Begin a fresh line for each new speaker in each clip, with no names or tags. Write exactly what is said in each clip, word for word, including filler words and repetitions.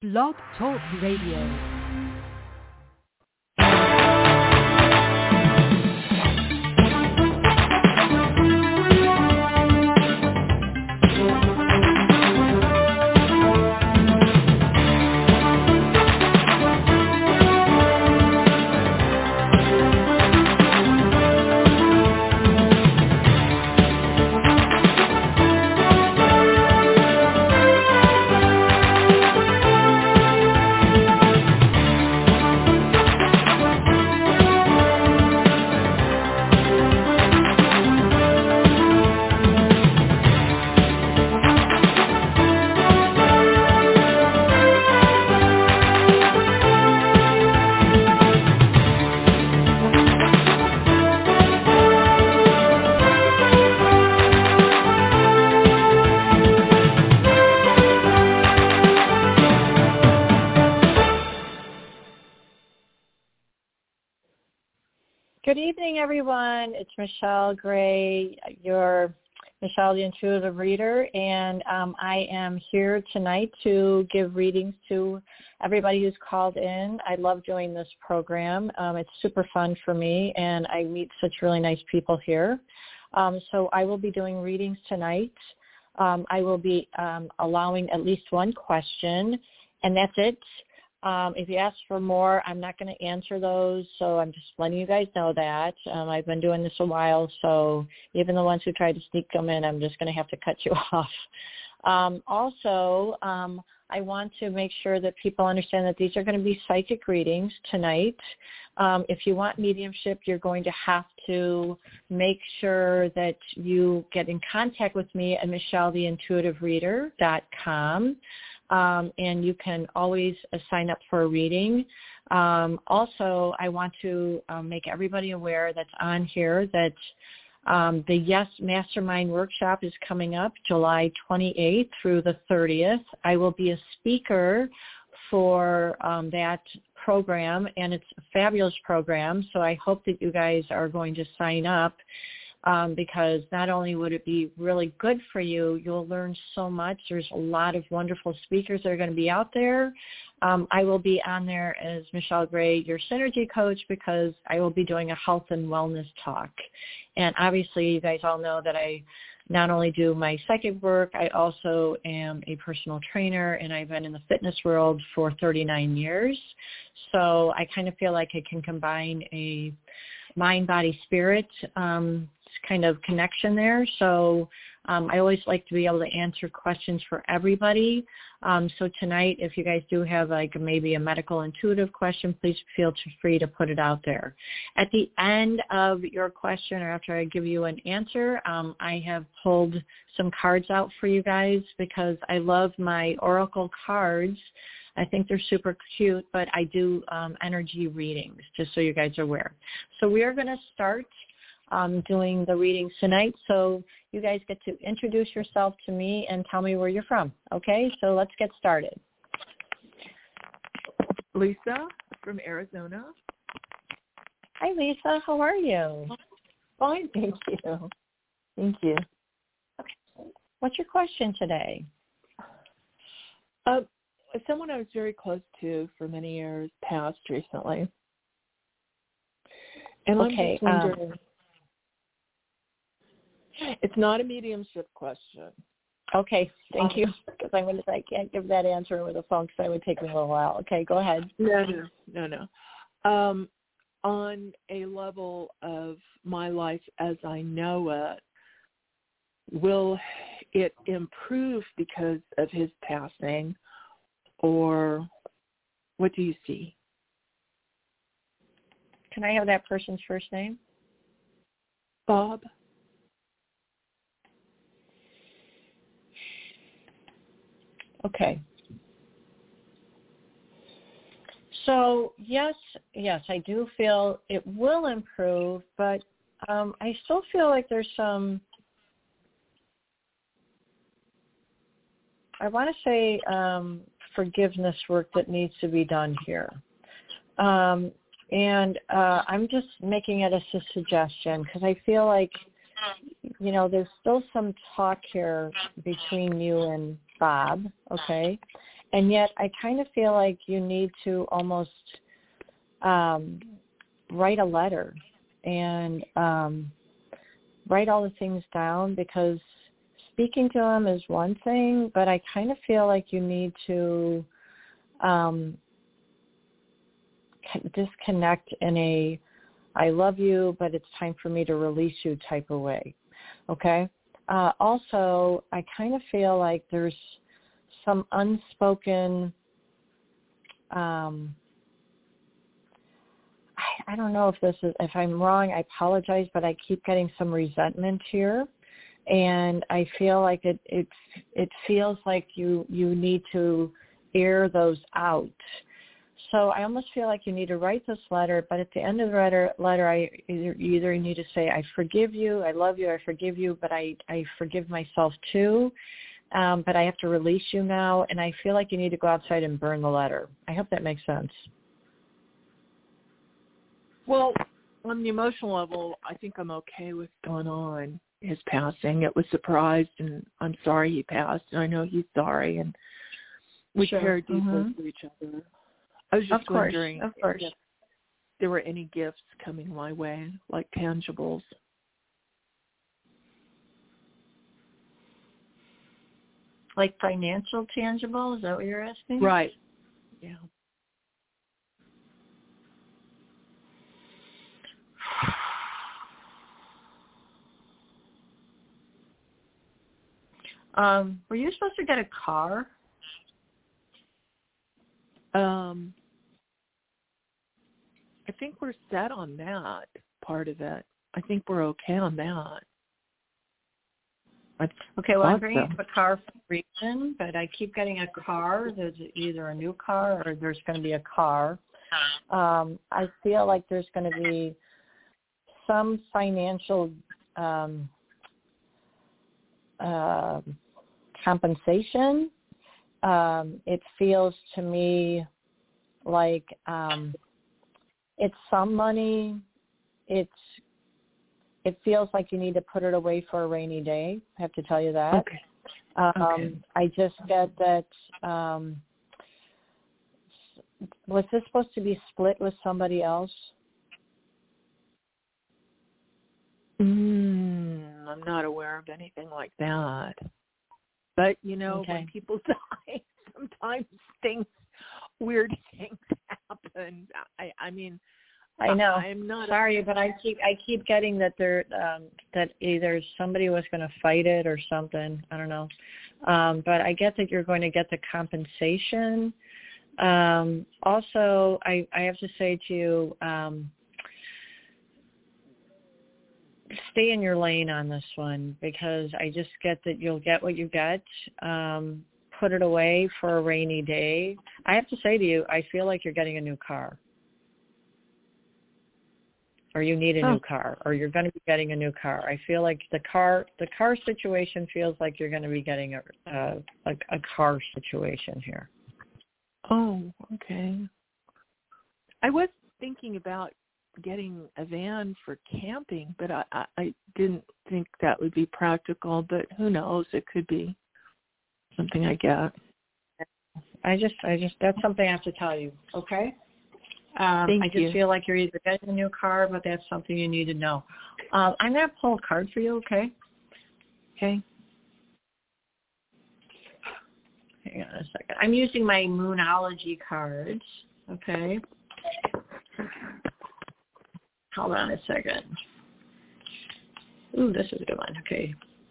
Blog Talk Radio. Good evening, everyone. It's Michelle Gray, your Michelle the Intuitive Reader, and um, I am here tonight to give readings to everybody who's called in. I love doing this program. Um, it's super fun for me, and I meet such really nice people here. Um, so I will be doing readings tonight. Um, I will be um, allowing at least one question, and that's it. Um, if you ask for more, I'm not going to answer those, so I'm just letting you guys know that. Um, I've been doing this a while, so even the ones who try to sneak them in, I'm just going to have to cut you off. Um, also, um, I want to make sure that people understand that these are going to be psychic readings tonight. Um, if you want mediumship, you're going to have to make sure that you get in contact with me at michelle the intuitive reader dot com. Um, and you can always uh, sign up for a reading. Um, also, I want to um, make everybody aware that's on here that um, the Yes Mastermind Workshop is coming up July twenty-eighth through the thirtieth. I will be a speaker for um, that program, and it's a fabulous program, so I hope that you guys are going to sign up. Um, because not only would it be really good for you, you'll learn so much. There's a lot of wonderful speakers that are going to be out there. Um, I will be on there as Michelle Gray, your Synergy Coach, because I will be doing a health and wellness talk. And obviously, you guys all know that I not only do my psychic work, I also am a personal trainer, and I've been in the fitness world for thirty-nine years. So I kind of feel like I can combine a mind, body, spirit um, kind of connection there. So um, I always like to be able to answer questions for everybody. Um, so tonight, if you guys do have like maybe a medical intuitive question, please feel free to put it out there. At the end of your question, or after I give you an answer, um, I have pulled some cards out for you guys because I love my oracle cards. I think they're super cute, but I do um, energy readings, just so you guys are aware. So we are going to start um, doing the readings tonight. So you guys get to introduce yourself to me and tell me where you're from. Okay, so let's get started.
Lisa from Arizona.
Hi, Lisa. How are you?
Fine, thank you. Thank you.
Okay. What's your question today?
Uh, someone I was very close to for many years passed recently. And
okay,
I'm just wondering, um, it's not a mediumship question.
Okay, thank you, because I'm going to say I can't give that answer over the phone because that would take me a little while. Okay, go ahead.
No, no, no, no. Um, on a level of my life as I know it, will it improve because of his passing, or what do you see?
Can I have that person's first name?
Bob.
Okay. So, yes, yes, I do feel it will improve, but um, I still feel like there's some, I want to say um, forgiveness work that needs to be done here. Um, and uh, I'm just making it as a suggestion because I feel like, you know, there's still some talk here between you and Bob, okay? And yet I kind of feel like you need to almost um, write a letter and um, write all the things down, because speaking to them is one thing, but I kind of feel like you need to um, disconnect in a I love you, but it's time for me to release you type of way. Okay? Uh, also, I kind of feel like there's some unspoken, um, I, I don't know if this is, if I'm wrong, I apologize, but I keep getting some resentment here. And I feel like it, it, it feels like you, you need to air those out. So I almost feel like you need to write this letter, but at the end of the letter, letter I either, you either need to say, I forgive you, I love you, I forgive you, but I, I forgive myself too. Um, but I have to release you now, and I feel like you need to go outside and burn the letter. I hope that makes sense.
Well, on the emotional level, I think I'm okay with going on his passing. It was surprised, and I'm sorry he passed, and I know he's sorry, and we
Sure.
care deeply
Mm-hmm.
for each other. I was just
of course,
wondering
of course.
if there were any gifts coming my way, like tangibles.
Like financial tangible? Is that what you're asking?
Right. Yeah.
Um, were you supposed to get a car?
Um, I think we're set on that part of it. I think we're okay on that. I
Okay, well, I'm
thought
bringing
so.
up a car for a reason, but I keep getting a car. There's either a new car or there's going to be a car. Um, I feel like there's going to be some financial um, uh, compensation. Um, it feels to me like um, it's some money. It's It feels like you need to put it away for a rainy day. I have to tell you that.
Okay.
Um,
Okay.
I just get that, um, was this supposed to be split with somebody else?
Mm, I'm not aware of anything like that. But, you know,
Okay.
when people die, sometimes things, weird things happen. I, I mean,
I know.
I'm not
sorry, but I keep I keep getting that there um, that either somebody was going to fight it or something. I don't know. Um, but I get that you're going to get the compensation. Um, also, I, I have to say to you, um, stay in your lane on this one, because I just get that you'll get what you get. Um, put it away for a rainy day. I have to say to you, I feel like you're getting a new car. Or you need a
oh.
new car, or you're going to be getting a new car. I feel like the car, the car situation feels like you're going to be getting a a, a, a car situation here.
Oh, okay. I was thinking about getting a van for camping, but I, I, I didn't think that would be practical. But who knows? It could be something I get.
I just, I just, that's something I have to tell you. Okay. Um,
Thank
I just
you.
feel like you're either getting a new car, but that's something you need to know. Um, I'm going to pull a card for you, okay?
Okay.
Hang on a second. I'm using my Moonology cards, okay? Hold on a second. Ooh, this is a good one, okay.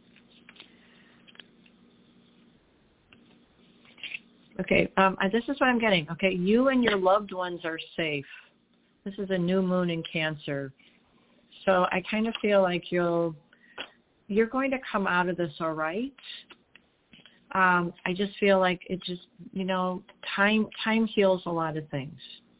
Okay, um, this is what I'm getting. Okay, you and your loved ones are safe. This is a new moon in Cancer. So I kind of feel like you'll, you're going to come out of this all right. Um, I just feel like it just, you know, time time heals a lot of things.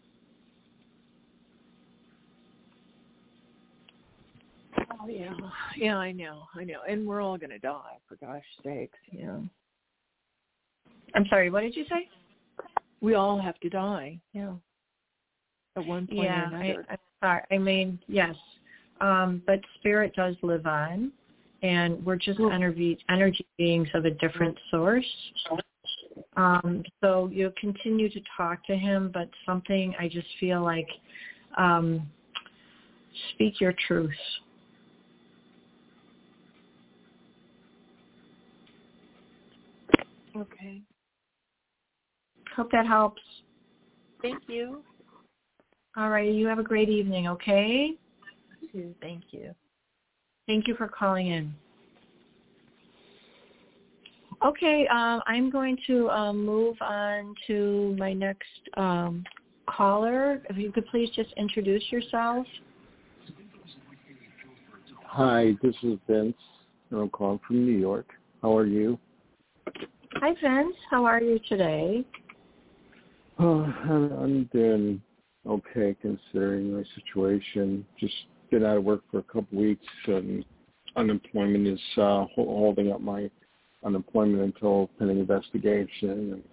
Oh, yeah. Yeah, I know. I know. And we're all going to die, for gosh sakes, you know.
I'm sorry, what did you say?
We all have to die, yeah, at one point
Yeah,
or
I,
another.
I'm sorry. I mean, yes, um, but spirit does live on, and we're just
Well,
energy energy beings of a different source. Um, so you'll continue to talk to him, but something I just feel like um, speak your truth.
Okay.
Hope that helps.
Thank you.
All right. You have a great evening, okay?
You too. Thank you.
Thank you for calling in. Okay, um, I'm going to um, move on to my next um, caller. If you could please just introduce yourself.
Hi, this is Vince, and I'm calling from New York. How are you?
Hi, Vince. How are you today?
Oh, I'm doing okay considering my situation. Just been out of work for a couple weeks, and unemployment is uh, holding up my unemployment until pending investigation. And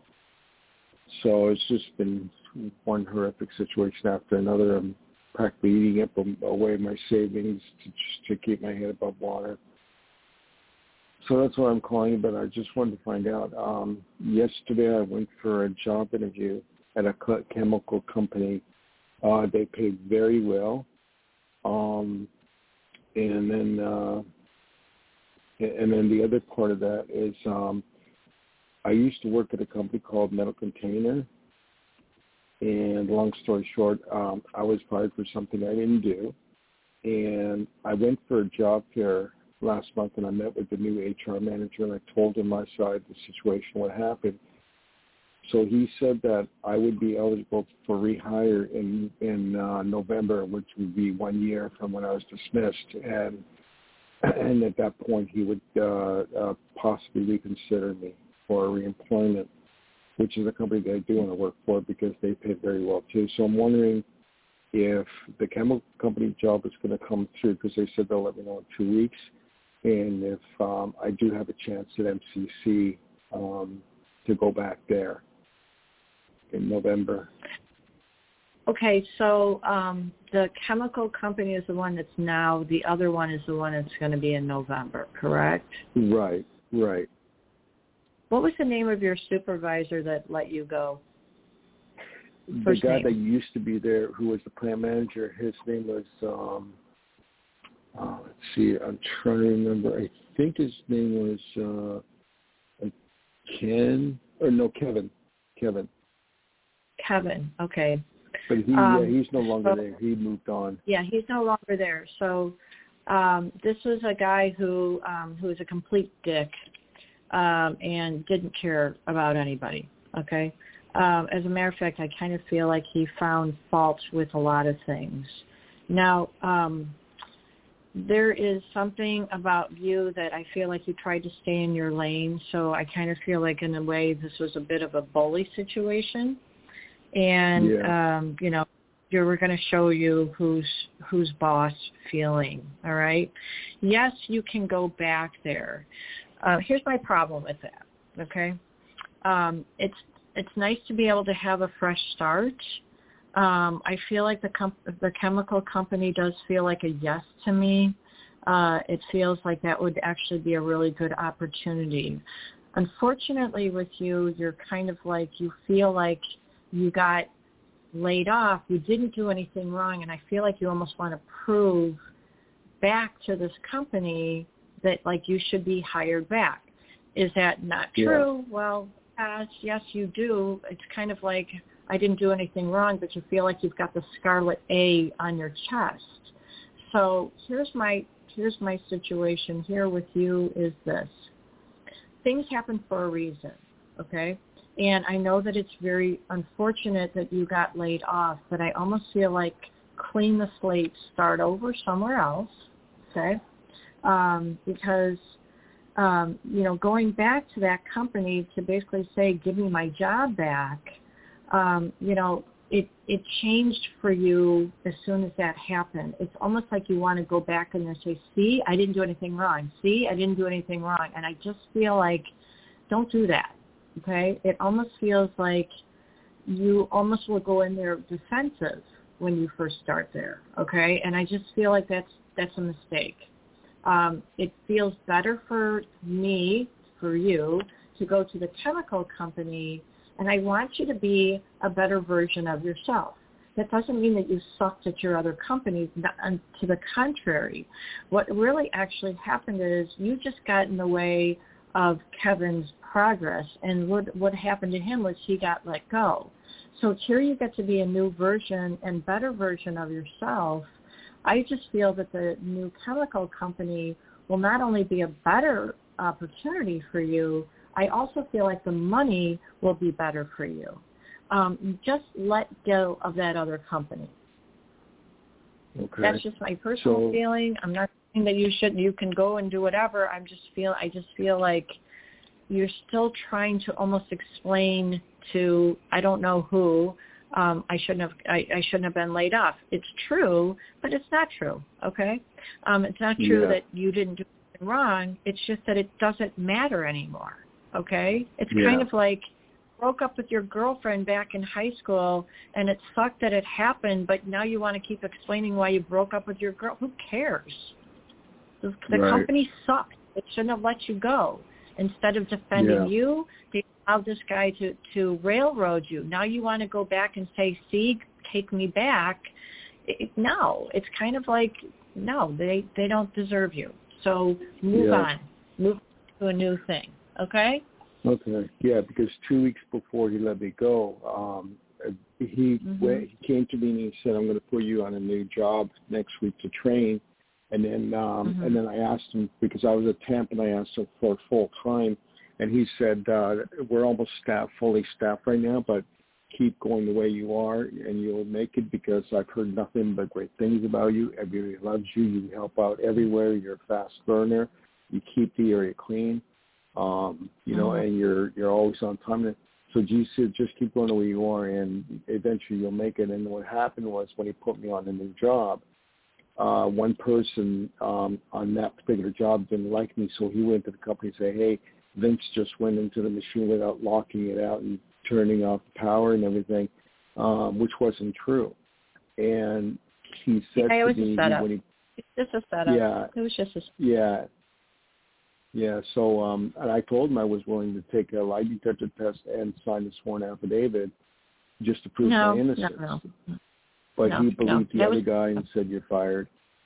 so it's just been one horrific situation after another. I'm practically eating up away my savings to just to keep my head above water. So that's why I'm calling, but I just wanted to find out. Um, yesterday I went for a job interview at a chemical company. Uh, they paid very well. Um, and then uh, and then the other part of that is um, I used to work at a company called Metal Container. And long story short, um, I was fired for something I didn't do. And I went for a job fair last month, and I met with the new H R manager, and I told him my side of the situation, what happened. So he said that I would be eligible for rehire in, in uh, November, which would be one year from when I was dismissed. And and at that point, he would uh, uh, possibly reconsider me for reemployment, which is a company that I do want to work for because they pay very well too. So I'm wondering if the chemical company job is going to come through, because they said they'll let me know in two weeks, and if um, I do have a chance at M C C um, to go back there in November.
Okay, so um, the chemical company is the one that's now. The other one is the one that's going to be in November, correct?
Right, right.
What was the name of your supervisor that let you go? First
the guy
name.
that used to be there, who was the plant manager, his name was, um, oh, let's see, I'm trying to remember. I think his name was uh, Ken, or no, Kevin. Kevin.
Kevin, okay.
But he,
um,
yeah, he's no longer
so,
there. He moved on.
Yeah, he's no longer there. So um, this was a guy who um, who was a complete dick um, and didn't care about anybody, okay? Um, as a matter of fact, I kind of feel like he found fault with a lot of things. Now, um, there is something about you that I feel like you tried to stay in your lane, so I kind of feel like in a way this was a bit of a bully situation. And,
yeah.
um, you know, you were going to show you who's who's boss feeling, all right? Yes, you can go back there. Uh, here's my problem with that, okay? Um, it's it's nice to be able to have a fresh start. Um, I feel like the com- the chemical company does feel like a yes to me. Uh, it feels like that would actually be a really good opportunity. Unfortunately with you, you're kind of like, you feel like you got laid off, you didn't do anything wrong, and I feel like you almost want to prove back to this company that, like, you should be hired back. Is that not true?
Yeah.
Well, yes, yes, you do. It's kind of like, I didn't do anything wrong, but you feel like you've got the scarlet A on your chest. So here's my here's my situation here with you is this. Things happen for a reason, okay? And I know that it's very unfortunate that you got laid off, but I almost feel like clean the slate, start over somewhere else, okay? Um, because, um, you know, going back to that company to basically say, give me my job back, um, you know, it, it changed for you as soon as that happened. It's almost like you want to go back and say, see, I didn't do anything wrong. See, I didn't do anything wrong. And I just feel like, don't do that. Okay, it almost feels like you almost will go in there defensive when you first start there. Okay, and I just feel like that's that's a mistake. Um, it feels better for me, for you, to go to the chemical company, and I want you to be a better version of yourself. That doesn't mean that you sucked at your other companies. To the contrary, what really actually happened is you just got in the way of Kevin's progress, and what what happened to him was he got let go. So here you get to be a new version and better version of yourself. I just feel that the new chemical company will not only be a better opportunity for you, I also feel like the money will be better for you. Um, just let go of that other company.
Okay.
That's just my personal
so,
feeling. I'm not saying that you should. You can go and do whatever. I'm just feel. I just feel like you're still trying to almost explain to I don't know who. Um, I shouldn't have. I, I shouldn't have been laid off. It's true, but it's not true. Okay. Um, it's not true
yeah.
that you didn't do anything wrong. It's just that it doesn't matter anymore. Okay. It's
yeah.
kind of like broke up with your girlfriend back in high school, and it sucked that it happened, but now you want to keep explaining why you broke up with your girl. Who cares? The, the
right.
company sucked. It shouldn't have let you go. Instead of defending
yeah.
you, they allowed this guy to, to railroad you. Now you want to go back and say, see, take me back. It, no, it's kind of like, no, they, they don't deserve you. So move
yeah.
on. Move to a new thing, okay?
Okay. Yeah, because two weeks before he let me go, um, he
mm-hmm.
went, he came to me and he said, "I'm going to put you on a new job next week to train." And then um,
mm-hmm.
and then I asked him because I was a temp and I asked him for full time, and he said, uh, "We're almost staffed, fully staffed right now, but keep going the way you are and you'll make it because I've heard nothing but great things about you. Everybody loves you. You help out everywhere. You're a fast learner. You keep the area clean." Um, you know,
mm-hmm.
and you're you're always on time. So G said, just keep going the way you are, and eventually you'll make it. And what happened was when he put me on the new job, uh, one person um, on that particular job didn't like me, so he went to the company and said, "Hey, Vince just went into the machine without locking it out and turning off the power and everything," um, which wasn't true. And he said
yeah, it
to
was
me,
a setup.
when he,
it's just a setup.
yeah,
It was just a
yeah. Yeah, so um, and I told him I was willing to take a lie detector test and sign a sworn affidavit just to prove
no,
my innocence.
No, no,
But
no,
he believed
no.
the other
was,
guy and said, "You're fired."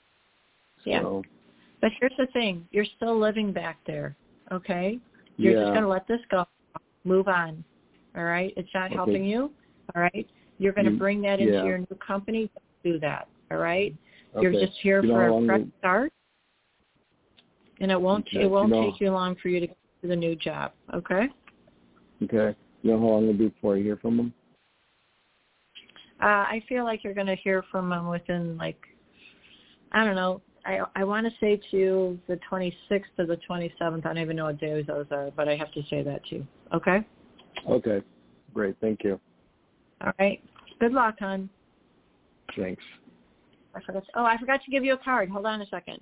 Yeah.
So,
but here's the thing. You're still living back there, okay? You're
yeah.
just going to let this go. Move on, all right? It's not
okay.
helping you, all right? You're going to
you,
bring that into
yeah.
your new company. Do that, all right?
Okay.
You're just here
you know
for a fresh
the,
start. And it won't
okay.
it won't
you know,
take you long for you to get to the new job, okay?
Okay. You know how long it'll be before I hear from them?
Uh, I feel like you're going to hear from them within, like, I don't know. I I want to say to you the twenty-sixth to the twenty-seventh. I don't even know what days those are, but I have to say that to you, okay?
Okay. Great. Thank you.
All right. Good luck, hon.
Thanks.
I forgot. To, oh, I forgot to give you a card. Hold on a second.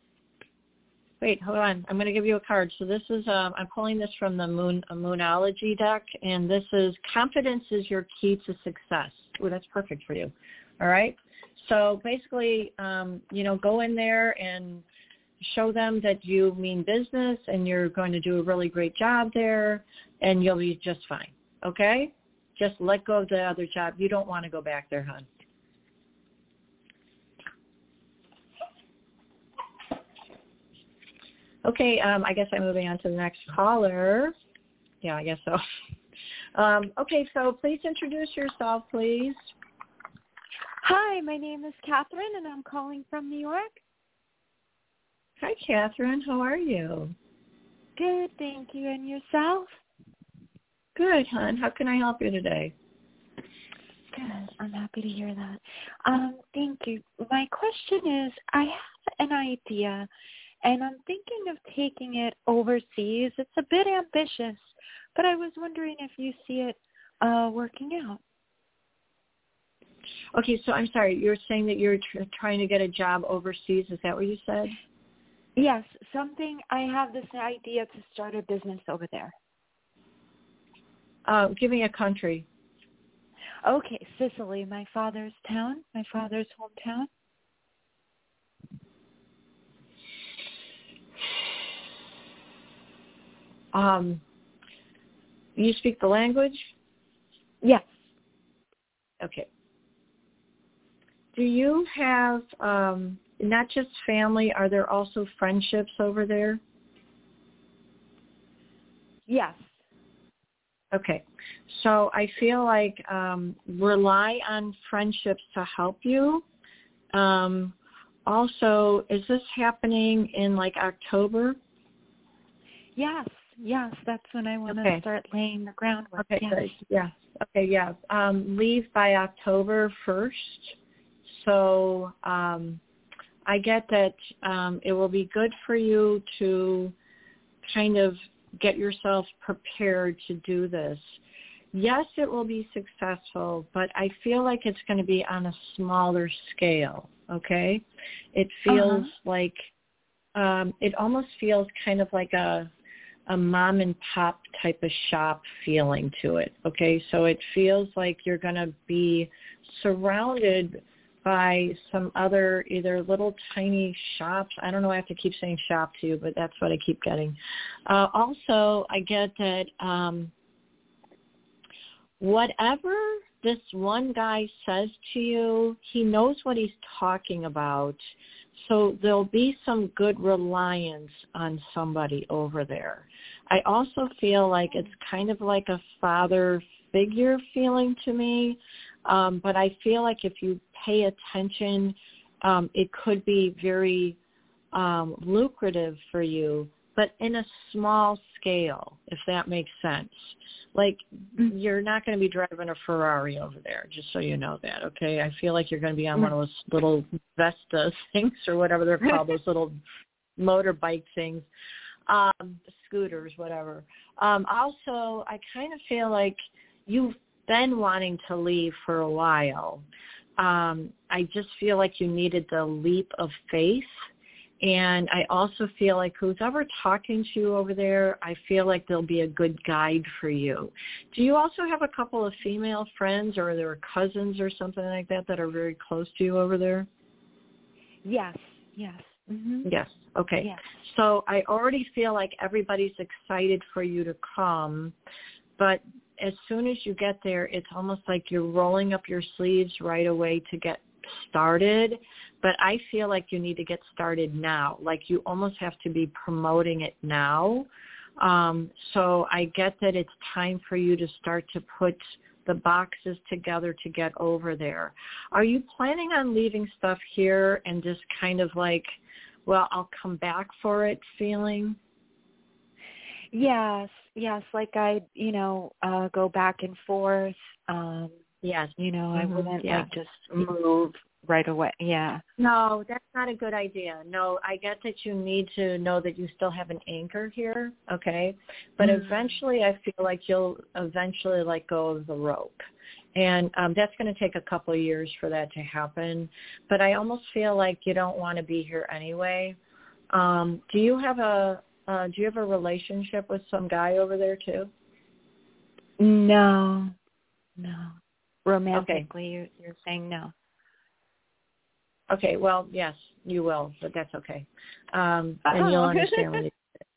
Wait, hold on. I'm going to give you a card. So this is, um, I'm pulling this from the Moon uh, Moonology deck, and this is confidence is your key to success. Oh, that's perfect for you. All right. So basically, um, you know, go in there and show them that you mean business and you're going to do a really great job there, and you'll be just fine. Okay? Just let go of the other job. You don't want to go back there, hon. Okay, um, I guess I'm moving on to the next caller. Yeah, I guess so. Um, okay, so please introduce yourself, please.
Hi, my name is Catherine, and I'm calling from New York.
Hi, Catherine. How are you?
Good, thank you. And yourself?
Good, hon. How can I help you today?
Good. I'm happy to hear that. Um, thank you. My question is, I have an idea, and I'm thinking of taking it overseas. It's a bit ambitious, but I was wondering if you see it uh, working out.
Okay, so I'm sorry. You're saying that you're tr- trying to get a job overseas. Is that what you said?
Yes, something. I have this idea to start a business over there.
Uh, give me a country.
Okay, Sicily, my father's town, my father's hometown.
Um, you speak the language?
Yes.
Okay. Do you have um, not just family, are there also friendships over there?
Yes.
Okay. So I feel like um, rely on friendships to help you. Um, also, is this happening in like October?
Yes. Yes. That's when I want
Okay.
to start laying the groundwork.
Okay,
Yes.
good. Yeah. Okay, yeah. Um, leave by October first. So um, I get that um, it will be good for you to kind of get yourself prepared to do this. Yes, it will be successful, but I feel like it's going to be on a smaller scale, okay? It feels
Uh-huh.
like, um, it almost feels kind of like a a mom and pop type of shop feeling to it, okay? So it feels like you're going to be surrounded by some other either little tiny shops. I don't know, I have to keep saying shop to you, but that's what I keep getting. Uh, also, I get that um, whatever this one guy says to you, he knows what he's talking about. So there'll be some good reliance on somebody over there. I also feel like it's kind of like a father figure feeling to me, um, but I feel like if you pay attention, um, it could be very um, lucrative for you, but in a small scale, if that makes sense. Like, mm-hmm. You're not going to be driving a Ferrari over there, just so you know that, okay? I feel like you're going to be on mm-hmm. one of those little Vestas things or whatever they're called, those little motorbike things, um, scooters, whatever. Um, also, I kind of feel like you've been wanting to leave for a while. Um, I just feel like you needed the leap of faith. And I also feel like who's ever talking to you over there, I feel like they'll be a good guide for you. Do you also have a couple of female friends or are there cousins or something like that that are very close to you over there?
Yes, yes. Mm-hmm.
Yes, okay.
Yes.
So I already feel like everybody's excited for you to come, but as soon as you get there, it's almost like you're rolling up your sleeves right away to get started, but I feel like you need to get started now. Like you almost have to be promoting it now. Um, so I get that it's time for you to start to put the boxes together to get over there. Are you planning on leaving stuff here and just kind of like, well, I'll come back for it feeling?
Yes, yes. Like I, you know, uh, go back and forth. Um,
yes.
You know,
mm-hmm.
I wouldn't
yeah.
like just move right away. Yeah.
No, that's not a good idea. No, I get that you need to know that you still have an anchor here, okay? But mm-hmm. eventually I feel like you'll eventually let go of the rope. And um, that's going to take a couple of years for that to happen. But I almost feel like you don't want to be here anyway. Um, do you have a uh, do you have a relationship with some guy over there too?
No, no. Romantically,
okay.
you're, you're saying no.
Okay, well, yes, you will, but that's okay. Um, and oh. you'll understand when you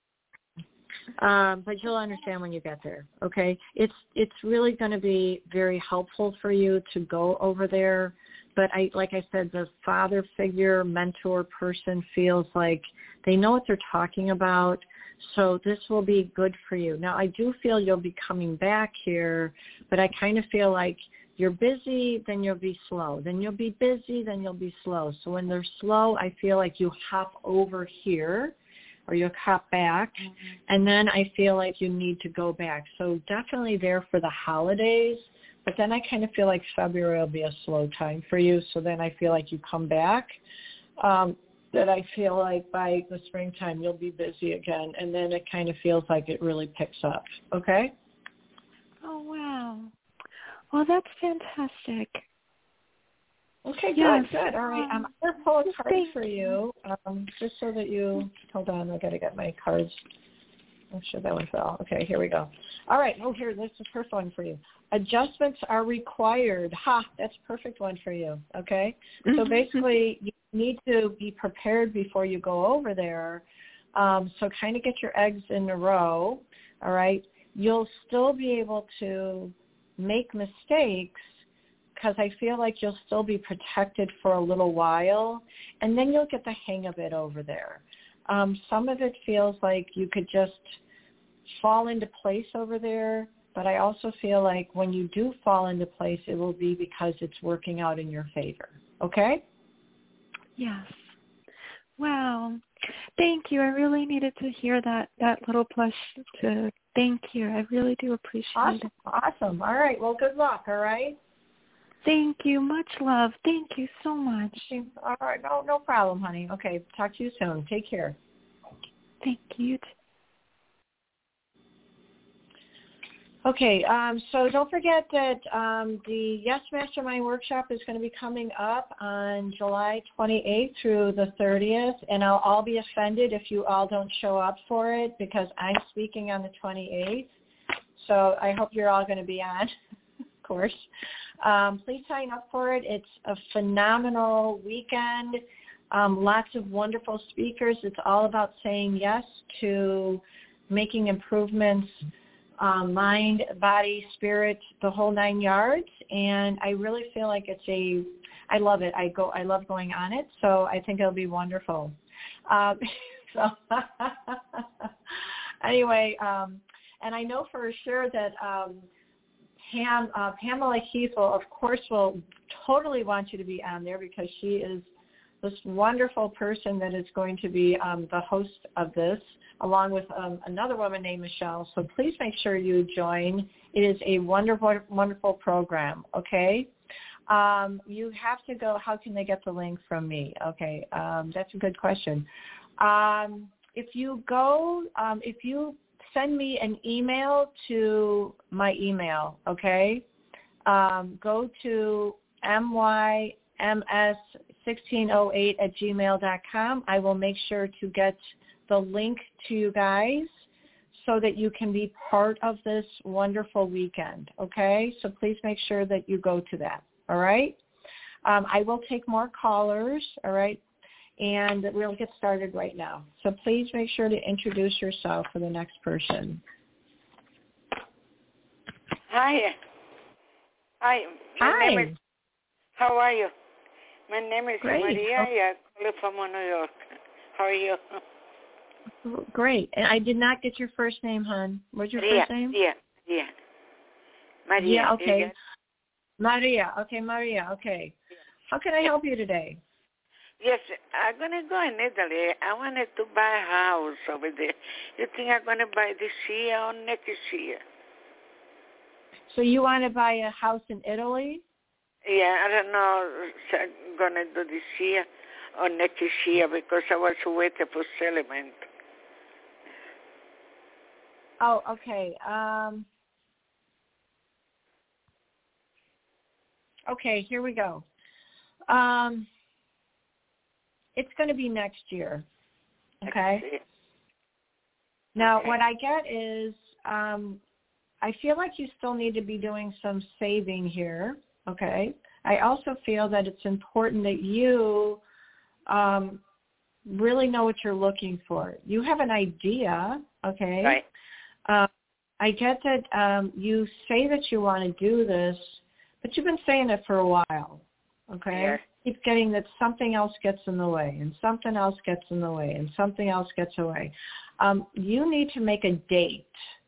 Um, but you'll understand when you get there, okay? It's it's really going to be very helpful for you to go over there. But I, like I said, the father figure, mentor person feels like they know what they're talking about. So this will be good for you. Now, I do feel you'll be coming back here, but I kind of feel like you're busy, then you'll be slow. Then you'll be busy, then you'll be slow. So when they're slow, I feel like you hop over here or you'll hop back, mm-hmm. and then I feel like you need to go back. So definitely there for the holidays, but then I kind of feel like February will be a slow time for you. So then I feel like you come back. Um, that I feel like by the springtime you'll be busy again, and then it kind of feels like it really picks up. Okay?
Oh, wow. Well, that's fantastic.
Okay,
yes.
good, good. All right, I'm going to pull a card for you, um, just so that you, hold on, I've got to get my cards. I'm sure that one fell. Okay, here we go. All right, oh, here, this is the first one for you. Adjustments are required. Ha, that's a perfect one for you, okay? So basically, you need to be prepared before you go over there. Um, so kind of get your eggs in a row, all right? you'll still be able to make mistakes because I feel like you'll still be protected for a little while, and then you'll get the hang of it over there. Um, some of it feels like you could just fall into place over there, but I also feel like when you do fall into place, it will be because it's working out in your favor. Okay?
Yes. Wow. Thank you. I really needed to hear that, that little plush to thank you. I really do appreciate
awesome.
it.
Awesome. All right. Well, good luck, all right?
Thank you. Much love. Thank you so much.
All right. No, no problem, honey. Okay. Talk to you soon. Take care.
Thank you.
Okay, um, so don't forget that um, the Yes Mastermind Workshop is going to be coming up on July twenty-eighth through the thirtieth, and I'll all be offended if you all don't show up for it because I'm speaking on the twenty-eighth. So I hope you're all going to be on, of course. Um, please sign up for it. It's a phenomenal weekend, um, lots of wonderful speakers. It's all about saying yes to making improvements, Um, mind, body, spirit, the whole nine yards, and I really feel like it's a, I love it. I go, I love going on it, so I think it'll be wonderful. Um, so anyway, um, and I know for sure that um, Pam, uh, Pamela Heath will, of course, will totally want you to be on there because she is this wonderful person that is going to be um, the host of this, along with um, another woman named Michelle. So please make sure you join. It is a wonderful, wonderful program, okay? Um, you have to go, how can they get the link from me? Okay, um, that's a good question. Um, if you go, um, if you send me an email to my email, okay, um, go to M Y M S sixteen oh eight at gmail dot com. I will make sure to get the link to you guys so that you can be part of this wonderful weekend, okay? So please make sure that you go to that, all right? Um, I will take more callers, all right? And we'll get started right now. So please make sure to introduce yourself for the next person.
Hi. Hi. My
Hi.
Name is, how are you? My name is
Great.
Maria. I call from New York. How are you?
Great. And I did not get your first name, hon. What's your
Maria.
first name?
Yeah, yeah. Maria.
Yeah, okay.
Yeah.
Maria. Okay, Maria. Okay. How can I help you today?
Yes, I'm going to go in Italy. I wanted to buy a house over there. You think I'm going to buy this year or next year?
So you want to buy a house in Italy?
Yeah, I don't know if I'm going to do this year or next year because I was waiting for settlement.
Oh, okay. Um, okay, here we go. Um, it's going to be next year. Okay. Now,
okay.
what I get is um, I feel like you still need to be doing some saving here. Okay. I also feel that it's important that you um, really know what you're looking for. You have an idea. Okay.
Right.
Uh, I get that um, you say that you want to do this, but you've been saying it for a while, okay?
Yes.
Keep getting that something else gets in the way, and something else gets in the way, and something else gets away. Um, you need to make a date,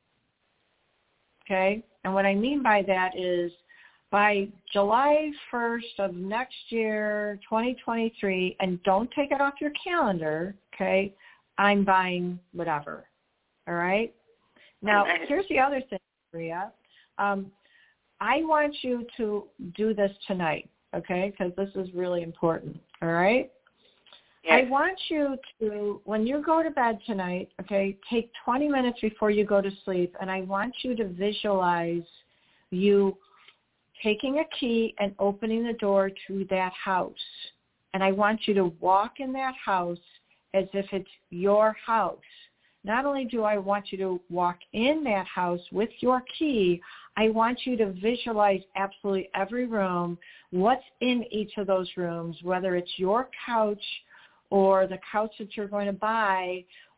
okay? And what I mean by that is by July first of next year, twenty twenty-three, and don't take it off your calendar, okay, I'm buying whatever, all right? Now, here's the other thing, Maria. Um, I want you to do this tonight, okay, because this is really important, all right?
Yes.
I want you to, when you go to bed tonight, okay, take twenty minutes before you go to sleep, and I want you to visualize you taking a key and opening the door to that house. And I want you to walk in that house as if it's your house. Not only do I want you to walk in that house with your key, I want you to visualize absolutely every room, what's in each of those rooms, whether it's your couch or the couch that you're going to buy,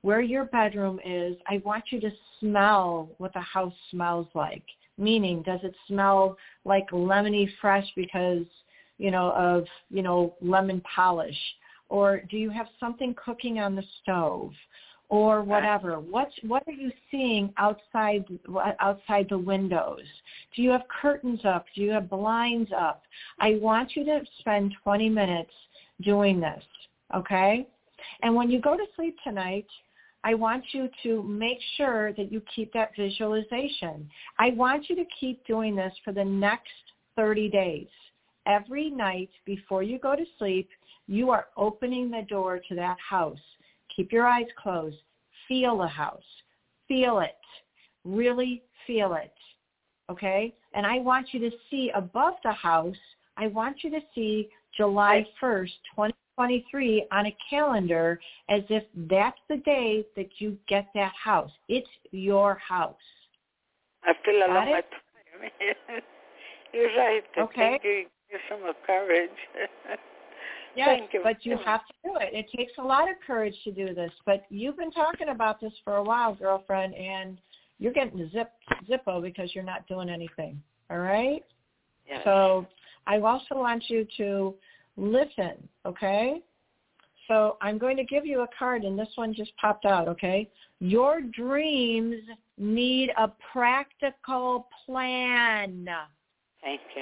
where your bedroom is, I want you to smell what the house smells like. Meaning, does it smell like lemony fresh because, you know, of, you know, lemon polish? Or do you have something cooking on the stove? Or whatever. What what are you seeing outside outside the windows? Do you have curtains up? Do you have blinds up? I want you to spend twenty minutes doing this, okay? And when you go to sleep tonight, I want you to make sure that you keep that visualization. I want you to keep doing this for the next thirty days. Every night before you go to sleep, you are opening the door to that house. Keep your eyes closed. Feel the house. Feel it. Really feel it. Okay? And I want you to see above the house, I want you to see July first, twenty twenty-three on a calendar as if that's the day that you get that house. It's your house.
I feel a
Got
lot. You're right.
Okay.
Thank you. Give some courage.
Yes,
Thank you.
But you have to do it. It takes a lot of courage to do this. But you've been talking about this for a while, girlfriend, and you're getting zip zippo because you're not doing anything. All right?
Yes.
So I also want you to listen, okay? So I'm going to give you a card, and this one just popped out, okay? Your dreams need a practical plan.
Thank you.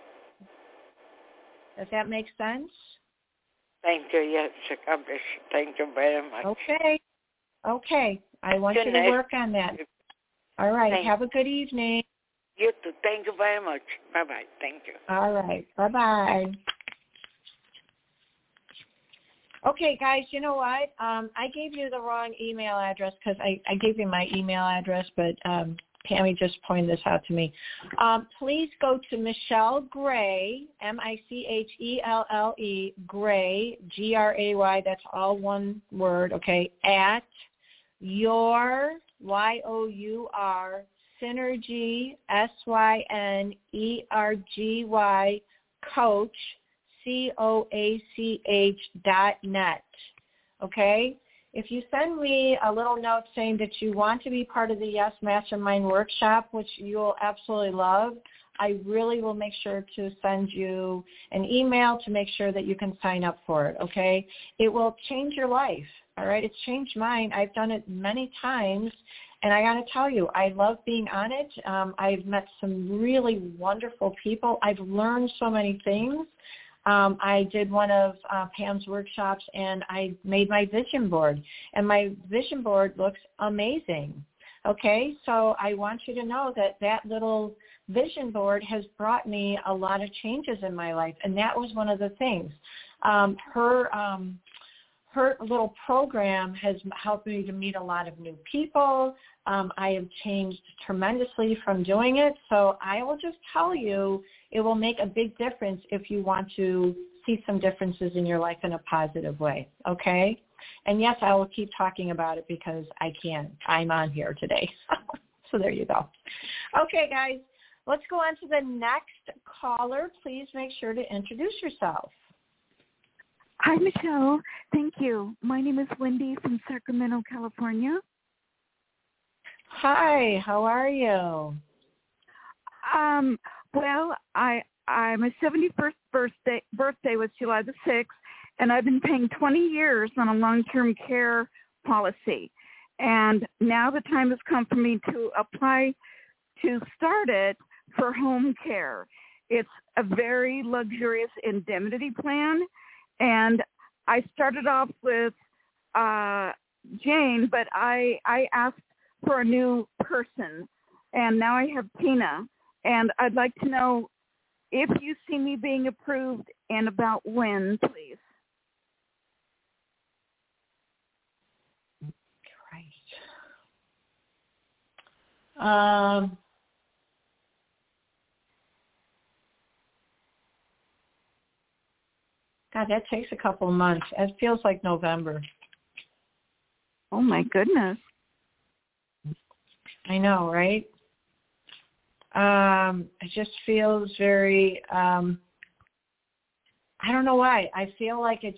Does that make sense?
Thank you. Yes, accomplished. Thank you very much.
Okay. Okay. I want
Good
you to
night.
work on that. All right.
Thank
Have a good evening.
You too. Thank you very much. Bye-bye. Thank you.
All right. Bye-bye. Okay, guys, you know what? Um, I gave you the wrong email address because I, I gave you my email address, but um, Pammy just pointed this out to me. Um, please go to Michelle Gray, M I C H E L L E, Gray, G R A Y, that's all one word, okay, at your, Y O U R, Synergy, S Y N E R G Y, coach, C O A C H dot net, okay? If you send me a little note saying that you want to be part of the Yes Mastermind workshop, which you'll absolutely love, I really will make sure to send you an email to make sure that you can sign up for it, okay? It will change your life, all right? It's changed mine. I've done it many times, and I got to tell you, I love being on it. Um, I've met some really wonderful people. I've learned so many things. Um, I did one of uh, Pam's workshops, and I made my vision board, and my vision board looks amazing. Okay, so I want you to know that that little vision board has brought me a lot of changes in my life, and that was one of the things. Um, her um, her little program has helped me to meet a lot of new people. Um, I have changed tremendously from doing it, so I will just tell you, it will make a big difference if you want to see some differences in your life in a positive way, okay? And yes, I will keep talking about it because I can. I'm on here today. So there you go. Okay, guys, let's go on to the next caller. Please make sure to introduce yourself.
Hi, Michelle. Thank you. My name is Wendy from Sacramento, California.
Hi, how are you?
Um, well, I I my seventy-first birthday birthday was July the sixth, and I've been paying twenty years on a long-term care policy. And now the time has come for me to apply to start it for home care. It's a very luxurious indemnity plan, and I started off with uh, Jane, but I I asked for a new person, and now I have Tina. And I'd like to know if you see me being approved and about when, please.
Christ. Um, God, that takes a couple of months. It feels like November.
Oh, my goodness.
I know, right? Um, it just feels very, um, I don't know why. I feel like it just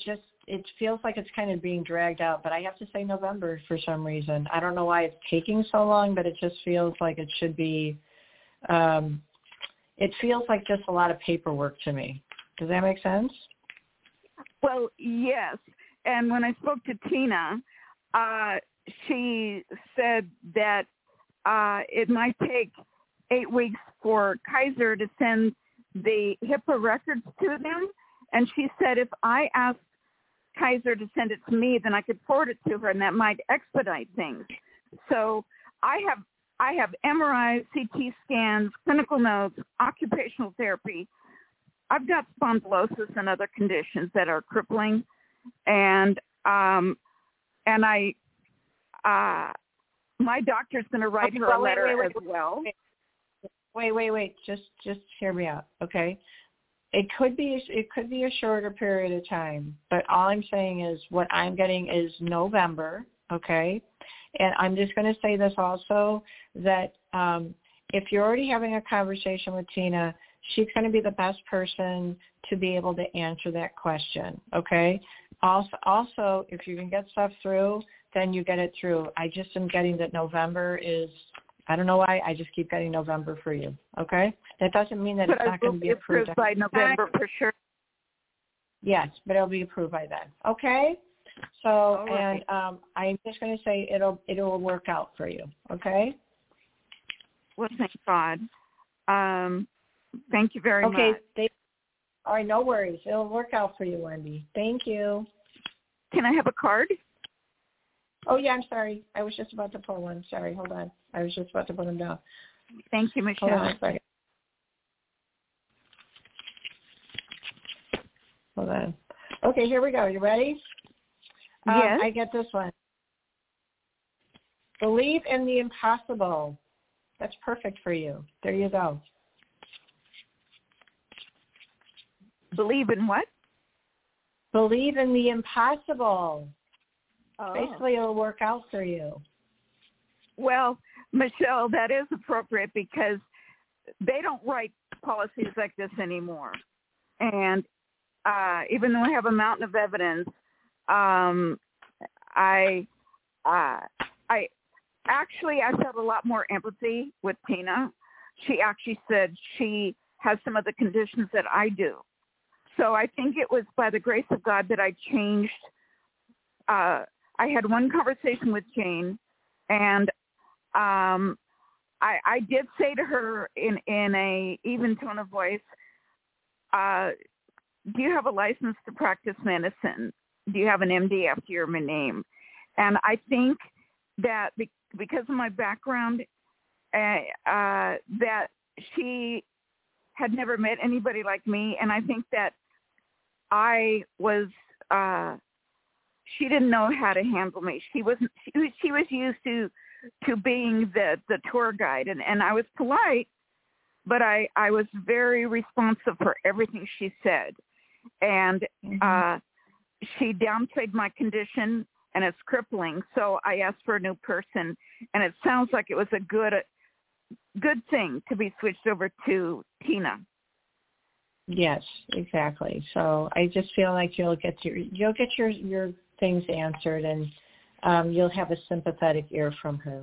it feels like it's kind of being dragged out, but I have to say November for some reason. I don't know why it's taking so long, but it just feels like it should be, um, it feels like just a lot of paperwork to me. Does that make sense?
Well, yes. And when I spoke to Tina, uh, she said that uh, it might take eight weeks for Kaiser to send the HIPAA records to them. And she said if I asked Kaiser to send it to me, then I could forward it to her, and that might expedite things. So I have I have M R Is, C T scans, clinical notes, occupational therapy. I've got spondylosis and other conditions that are crippling, and um, and I uh, my doctor's going to write her a letter
wait, wait, wait,
as well.
Wait, wait, wait. Just just hear me out, okay? It could be it could be a shorter period of time, but all I'm saying is what I'm getting is November, okay? And I'm just going to say this also, that um, if you're already having a conversation with Tina, she's going to be the best person to be able to answer that question, okay? Also, also, if you can get stuff through, then you get it through. I just am getting that November is, I don't know why, I just keep getting November for you, okay? That doesn't mean that
but
it's not going to be approved.
approved by November for sure.
Yes, but it'll be approved by then, okay? So,
right.
and um, I'm just going to say it'll it'll work out for you, okay?
Well, thank God. Um, thank you very
okay,
much.
Okay. All right, no worries. It'll work out for you, Wendy. Thank you.
Can I have a card?
Oh, yeah, I'm sorry. I was just about to pull one. Sorry, hold on. I was just about to put them down.
Thank you, Michelle.
Hold on a second. Hold on. Okay, here we go. You ready?
Yes.
Um, I get this one. Believe in the impossible. That's perfect for you. There you go.
Believe in what?
Believe in the impossible.
Oh.
Basically, it'll work out for you.
Well, Michelle, that is appropriate because they don't write policies like this anymore. And uh, even though I have a mountain of evidence, um, I, uh, I actually I felt a lot more empathy with Tina. She actually said she has some of the conditions that I do. So I think it was by the grace of God that I changed. Uh, I had one conversation with Jane, and um, I, I did say to her in, in a even tone of voice, uh, do you have a license to practice medicine? Do you have an M D after your name? And I think that be, because of my background, uh, uh, that she had never met anybody like me, and I think that I was, uh, she didn't know how to handle me. She wasn't, she, she was used to, to being the, the tour guide, and, and I was polite, but I, I was very responsive for everything she said. And mm-hmm. uh, she downplayed my condition, and it's crippling. So I asked for a new person, and it sounds like it was a good, good thing to be switched over to Tina.
Yes, exactly. So I just feel like you'll get your you'll get your, your things answered, and um, you'll have a sympathetic ear from her.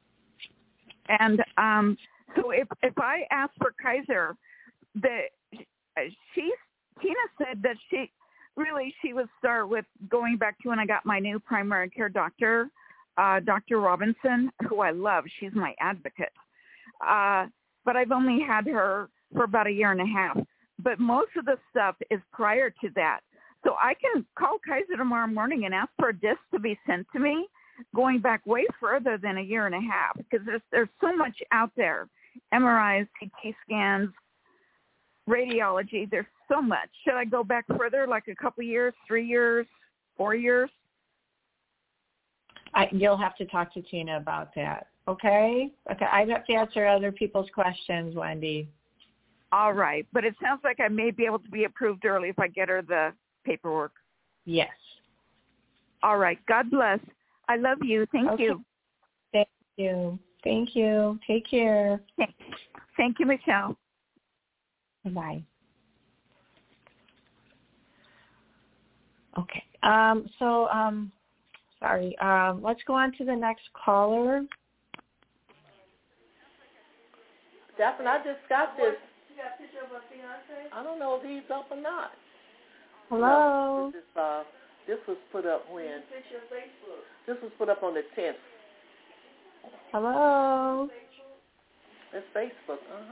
And um, so if if I ask for Kaiser, the she Tina said that she really she would start with going back to when I got my new primary care doctor, uh, Doctor Robinson, who I love. She's my advocate. Uh, but I've only had her for about a year and a half. But most of the stuff is prior to that. So I can call Kaiser tomorrow morning and ask for a disc to be sent to me, going back way further than a year and a half, because there's there's so much out there. M R Is, C T scans, radiology, there's so much. Should I go back further, like a couple years, three years, four years?
I, you'll have to talk to Tina about that, okay? Okay, I have to answer other people's questions, Wendy.
All right, but it sounds like I may be able to be approved early if I get her the paperwork.
Yes.
All right, God bless. I love you. Thank
okay.
you.
Thank you. Thank you. Take care.
Thank, Thank you, Michelle.
Bye. Okay. Um, so, um, sorry. Um, let's go on to the next caller.
Daphne, I just got this. You got a picture of a fiance? I don't know if he's up or not.
Hello.
No, this, is, uh, this was put up when? Picture of Facebook. This was put up on the tenth.
Hello.
It's Facebook. Uh huh.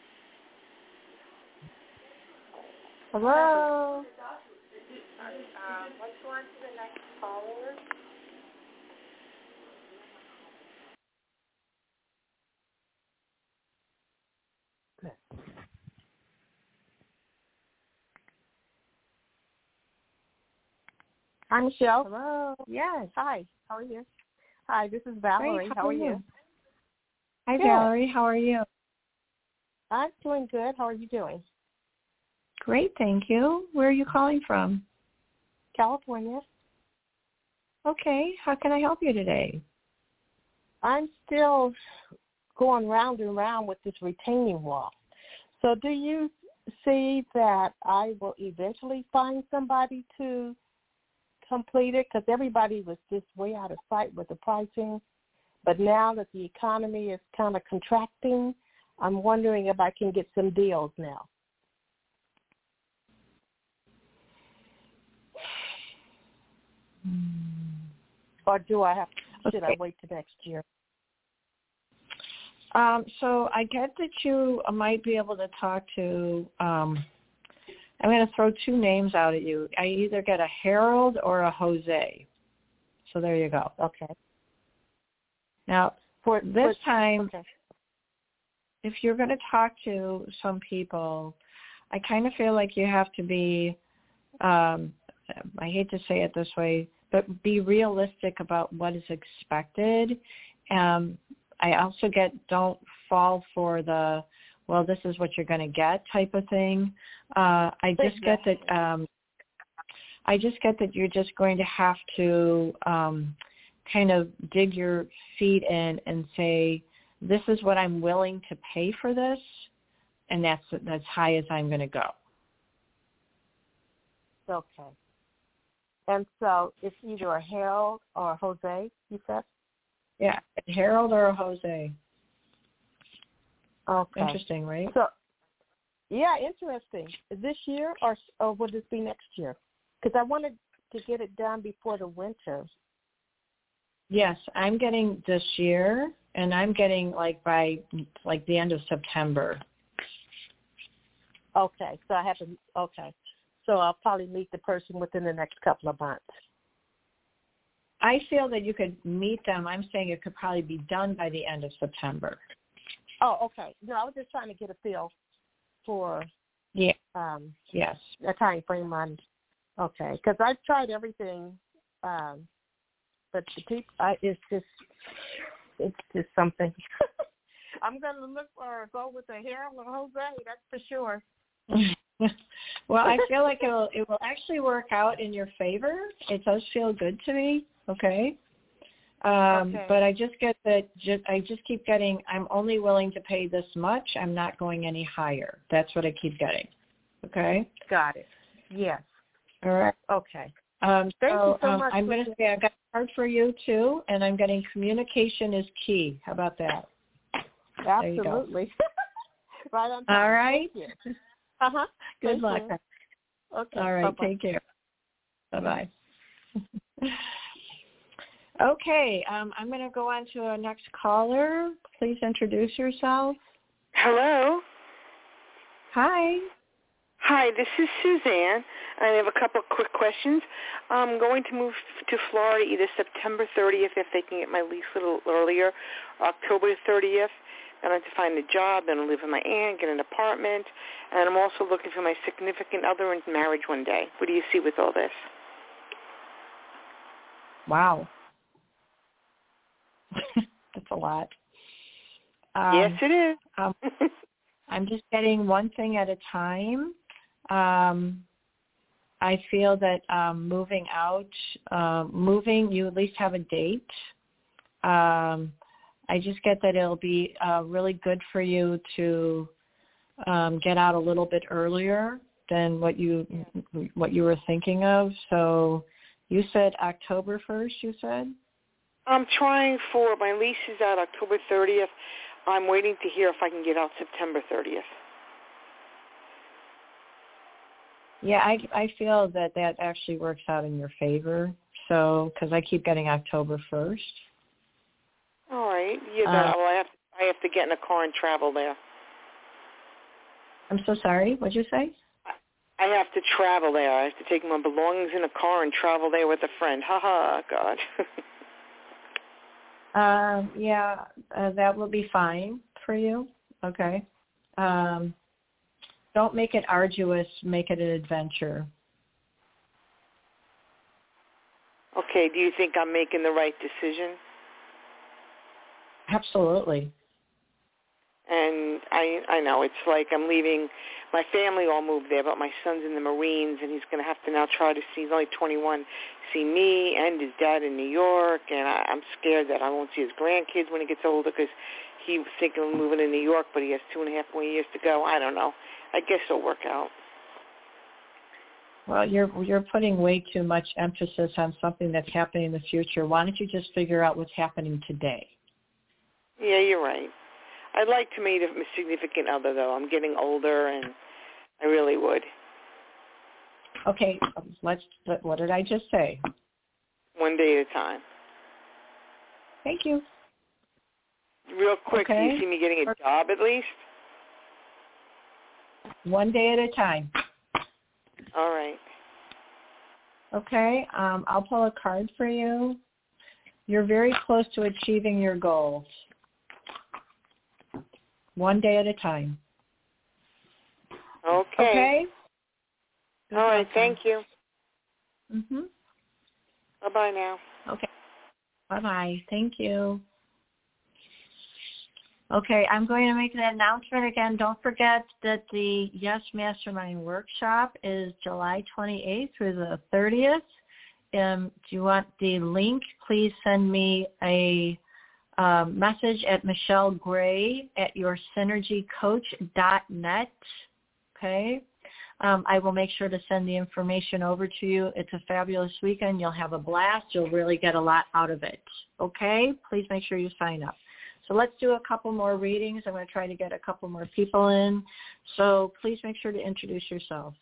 Hello. Um, let's go on to the next caller.
Hi, Michelle.
Hello.
Yes. Hi. How are you? Hi, this is Valerie.
Great.
How,
How
are
are
you?
you? Hi,
Good.
Valerie. How are you?
I'm doing good. How are you doing?
Great, thank you. Where are you calling from?
California.
Okay. How can I help you today?
I'm still going round and round with this retaining wall. So do you see that I will eventually find somebody to complete it? Because everybody was just way out of sight with the pricing. But now that the economy is kind of contracting, I'm wondering if I can get some deals now. Or do I have to, should
Okay.
I wait till next year?
Um, so I get that you might be able to talk to, um, I'm going to throw two names out at you. I either get a Harold or a Jose. So there you go.
Okay.
Now,
For
this
for,
time,
okay.
if you're going to talk to some people, I kind of feel like you have to be, um, I hate to say it this way, but be realistic about what is expected. Um, I also get don't fall for the, well, this is what you're going to get type of thing. Uh, I just
Exactly.
get that. Um, I just get that you're just going to have to um, kind of dig your feet in and say, this is what I'm willing to pay for this, and that's as high as I'm going to go.
Okay. And so it's either a Harold or a Jose, you said?
Yeah, a Harold or a Jose.
Okay.
Interesting, right?
So, yeah, interesting. This year or, or will this be next year? Because I wanted to get it done before the winter.
Yes, I'm getting this year, and I'm getting like by like the end of September.
Okay, so I have to, okay. So I'll probably meet the person within the next couple of months.
I feel that you could meet them. I'm saying it could probably be done by the end of September.
Oh, okay. No, I was just trying to get a feel for
Yeah.
um,
Yes.
a time frame on, okay, because I've tried everything, um, but the people, I, it's just, it's just something. I'm going to look for, go with a Harold or Jose, that's for sure.
Well, I feel like it'll it will actually work out in your favor. It does feel good to me. Okay. Um,
Okay.
But I just get that. Just, I just keep getting. I'm only willing to pay this much. I'm not going any higher. That's what I keep getting. Okay.
Got it. Yes.
All right.
Okay.
Um,
Thank
so
you so
um,
much.
I'm going to say I got a card for you too, and I'm getting communication is key. How about that?
Absolutely. Right on time.
All right.
Thank you. Uh-huh.
Good
Thank
luck.
you. Okay.
All right.
Bye-bye.
Take care. Bye-bye. Okay. Um, I'm going to go on to our next caller. Please introduce yourself.
Hello.
Hi.
Hi, this is Suzanne. I have a couple of quick questions. I'm going to move to Florida either September thirtieth, if they can get my lease a little earlier, October thirtieth. Then I have to find a job, then I'll live with my aunt, get an apartment, and I'm also looking for my significant other in marriage one day. What do you see with all this?
Wow. That's a lot. Um,
yes, it is.
um, I'm just getting one thing at a time. Um, I feel that um, moving out, uh, moving, you at least have a date. Um, I just get that it'll be uh, really good for you to um, get out a little bit earlier than what you what you were thinking of. So, You said October first, you said?
I'm trying for, my lease is out October thirtieth. I'm waiting to hear if I can get out September thirtieth.
Yeah, I, I feel that that actually works out in your favor. So, because I keep getting October first.
All right. Yeah,
Uh,
that, well, I have, I have to get in a car and travel there.
I'm so sorry. What'd you say?
I have to travel there. I have to take my belongings in a car and travel there with a friend. Ha ha, God.
Um, yeah, uh, that will be fine for you. Okay. Um, don't make it arduous. Make it an adventure.
Okay. Do you think I'm making the right decision?
Absolutely.
And I I know it's like I'm leaving. My family all moved there, but my son's in the Marines, and he's going to have to now try to see, he's only twenty-one, see me and his dad in New York, and I, I'm scared that I won't see his grandkids when he gets older because he was thinking of moving to New York, but he has two and a half more years to go. I don't know. I guess it'll work out.
Well, you're you're putting way too much emphasis on something that's happening in the future. Why don't you just figure out what's happening today?
Yeah, you're right. I'd like to meet a significant other, though. I'm getting older, and I really would.
Okay, let's. What did I just say?
One day at a time.
Thank you.
Real quick,
Okay.
do you see me getting a job at least?
One day at a time.
All right.
Okay, um, I'll pull a card for you. You're very close to achieving your goals. One day at a time.
Okay.
Okay?
All right, thank you.
Mm-hmm.
Bye-bye now.
Okay. Bye-bye. Thank you. Okay, I'm going to make an announcement again. Don't forget that the Yes Mastermind workshop is July twenty-eighth through the thirtieth. Um, do you want the link? Please send me a um, message at Michelle Gray at your synergy coach dot net. Okay. Um, I will make sure to send the information over to you. It's a fabulous weekend. You'll have a blast. You'll really get a lot out of it. Okay? Please make sure you sign up. So let's do a couple more readings. I'm going to try to get a couple more people in. So please make sure to introduce yourself.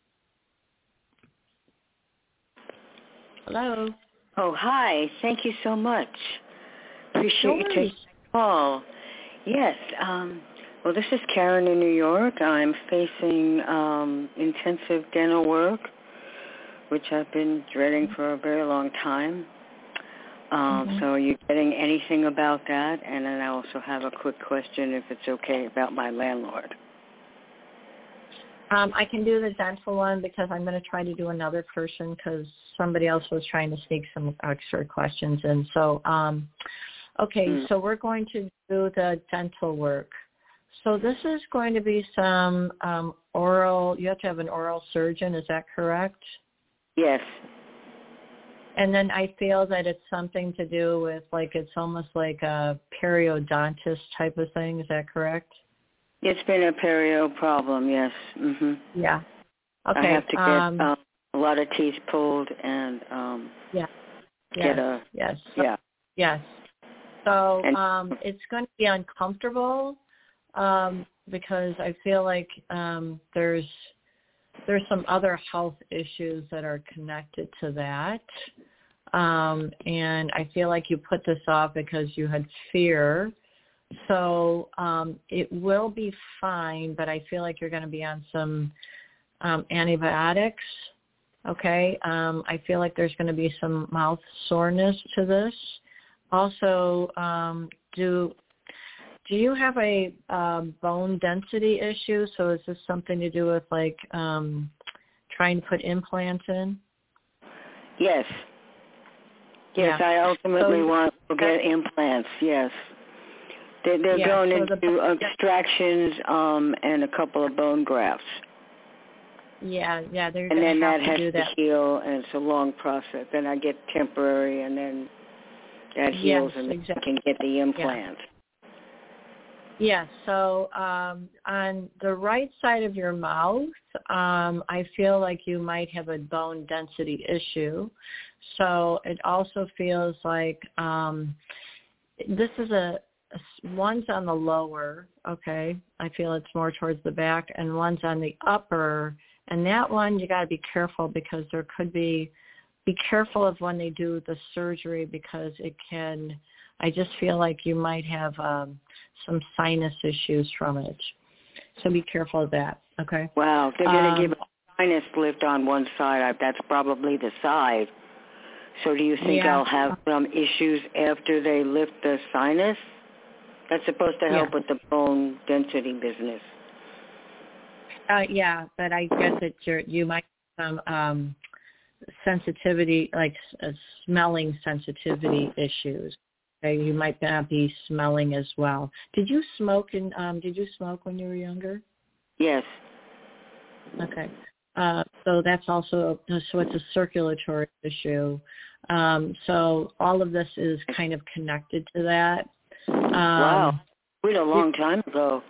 Hello.
Oh, hi. Thank you so much. Appreciate
No
you
worries.
taking the call. Yes. Um, well, this is Karen in New York. I'm facing um, intensive dental work, which I've been dreading for a very long time. Um,
Mm-hmm.
So are you getting anything about that? And then I also have a quick question, if it's okay, about my landlord.
Um, I can do the dental one because I'm going to try to do another person because somebody else was trying to sneak some extra questions in. So, um, okay, mm. so we're going to do the dental work. So this is going to be some um, oral, you have to have an oral surgeon, is that correct?
Yes.
And then I feel that it's something to do with, like, it's almost like a periodontist type of thing, is that correct?
It's been a perio problem, yes. Mm-hmm.
Yeah. Okay.
I have to get
um,
um, a lot of teeth pulled and um,
yeah.
get
yes.
a
yes.
yeah.
Yes. So
and,
um, it's going to be uncomfortable um, because I feel like um, there's there's some other health issues that are connected to that. Um, and I feel like you put this off because you had fear. So um, it will be fine, but I feel like you're going to be on some um, antibiotics. Okay. Um, I feel like there's going to be some mouth soreness to this. Also, um, do do you have a um, bone density issue? So is this something to do with like um, trying to put implants in?
Yes. Yes,
yeah.
I ultimately
so,
want to get implants, yes. They're, they're
yeah,
going
so
into
the,
extractions um, and a couple of bone grafts.
Yeah, yeah, they're
and then
have
that
to
has
do
to
that.
heal, and it's a long process. Then I get temporary, and then that heals,
yes,
and
exactly.
I can get the implant.
Yeah, so um, on the right side of your mouth, um, I feel like you might have a bone density issue. So it also feels like um, this is a, a, one's on the lower, okay? I feel it's more towards the back, and one's on the upper. And that one, you got to be careful because there could be, be careful of when they do the surgery because it can, I just feel like you might have um, some sinus issues from it. So be careful of that, okay?
Wow, they're going to
um,
give a sinus lift on one side. That's probably the side. So do you think
yeah.
I'll have some issues after they lift the sinus? That's supposed to help
yeah.
with the bone density business.
Uh, yeah, but I guess that you're, you might have some um, sensitivity, like uh, smelling sensitivity issues. Okay, you might not be smelling as well. Did you smoke? In, um, did you smoke when you were younger?
Yes.
Okay. Uh, so that's also, so it's a circulatory issue. Um, so all of this is kind of connected to that. Um,
wow. Quit a long time ago.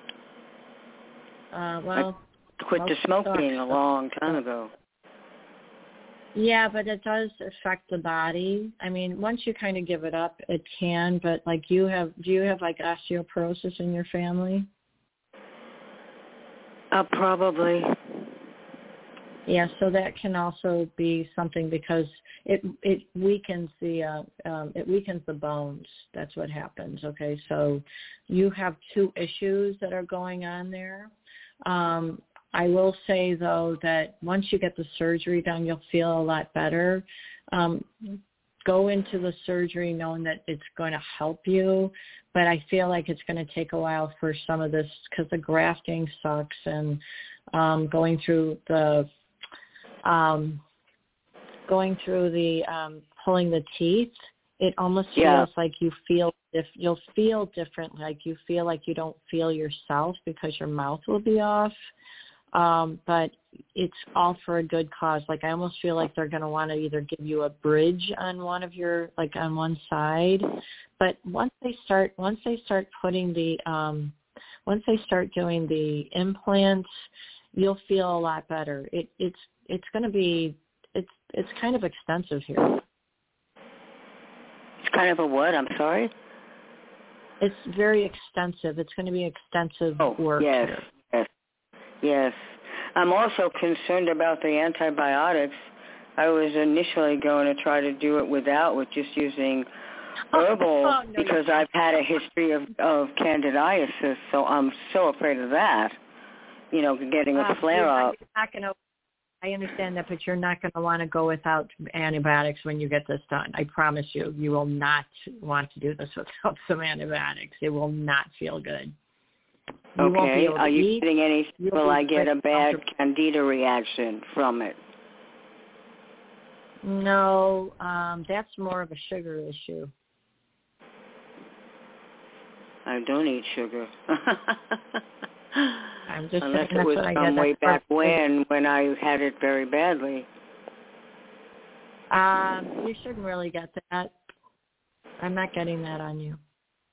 Uh, well,
I quit the smoking a long time ago.
Yeah, but it does affect the body. I mean, once you kind of give it up, it can, but like you have, do you have like osteoporosis in your family?
Uh, probably.
Yeah, so that can also be something because it it weakens the uh, um, it weakens the bones. That's what happens. Okay, so you have two issues that are going on there. Um, I will say though that once you get the surgery done, you'll feel a lot better. Um, go into the surgery knowing that it's going to help you, but I feel like it's going to take a while for some of this because the grafting sucks and um, going through the Um, going through the um, pulling the teeth, it almost
yeah.
feels like you feel if you'll feel different, like you feel like you don't feel yourself because your mouth will be off. Um, but it's all for a good cause. Like I almost feel like they're going to want to either give you a bridge on one of your, like on one side. But once they start, once they start putting the, um, once they start doing the implants, you'll feel a lot better. It, it's it's going to be it's it's kind of extensive here.
It's kind of a what? I'm sorry.
It's very extensive. It's going to be extensive
oh,
work
yes,
here.
Yes, yes. I'm also concerned about the antibiotics. I was initially going to try to do it without, with just using herbal,
oh, no,
because I've had a history of, of candidiasis, so I'm so afraid of that. You know, getting a
uh,
flare-up.
You're not going to. I understand that, but you're not going to want to go without antibiotics when you get this done. I promise you, you will not want to do this without some antibiotics. It will not feel good. You
okay.
Won't be able to
Are you
eat.
getting any?
You'll
will I get a bad candida reaction from it?
No, um, that's more of a sugar issue.
I don't eat sugar.
I'm just
Unless
saying
it was
that's what
some
I
way
get.
back when, when I had it very badly.
Um, you shouldn't really get that. I'm not getting that on you.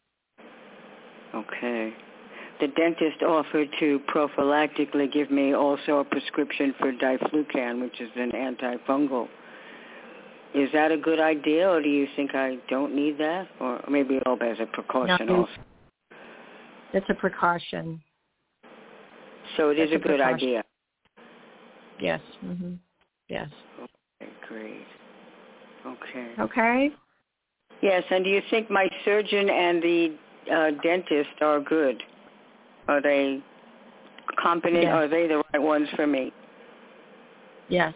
Okay. The dentist offered to prophylactically give me also a prescription for diflucan, which is an antifungal. Is that a good idea, or do you think I don't need that? Or maybe all as a precaution
no,
also?
It's a precaution.
So it
That's
is a,
a
good
precaution.
idea.
Yes. Mm-hmm. Yes.
Okay, great. Okay.
Okay.
Yes, and do you think my surgeon and the uh, dentist are good? Are they competent?
Yes.
Are they the right ones for me?
Yes.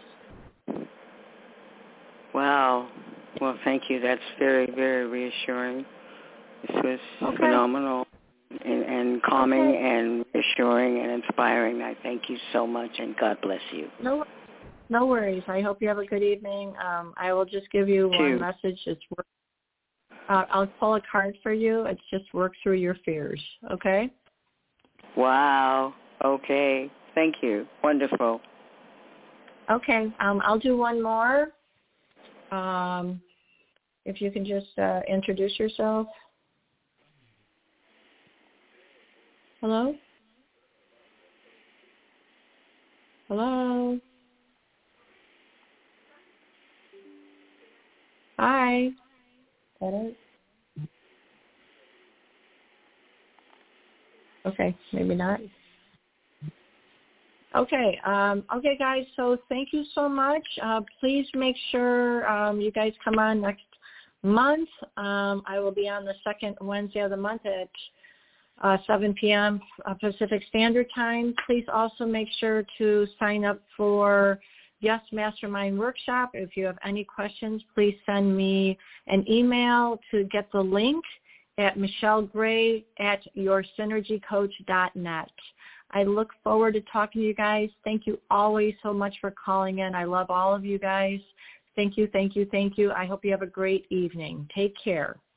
Wow. Well, thank you. That's very, very reassuring. This was
okay.
phenomenal and, and calming
okay.
and reassuring and inspiring. I thank you so much, and God bless you.
No, no worries. I hope you have a good evening. Um, I will just give you
Two.
one message. It's work. Uh, I'll pull a card for you. It's just work through your fears. Okay.
Wow. Okay. Thank you. Wonderful.
Okay. Um, I'll do one more. Um, if you can just uh, introduce yourself. Hello? Hello? Hi. That it? Okay, maybe not. Okay, um, okay, guys, so thank you so much. Uh, please make sure um, you guys come on next month. Um, I will be on the second Wednesday of the month at uh, seven p.m. Pacific Standard Time. Please also make sure to sign up for Yes Mastermind Workshop. If you have any questions, please send me an email to get the link at Michelle Gray at your synergy coach dot net. I look forward to talking to you guys. Thank you always so much for calling in. I love all of you guys. Thank you, thank you, thank you. I hope you have a great evening. Take care.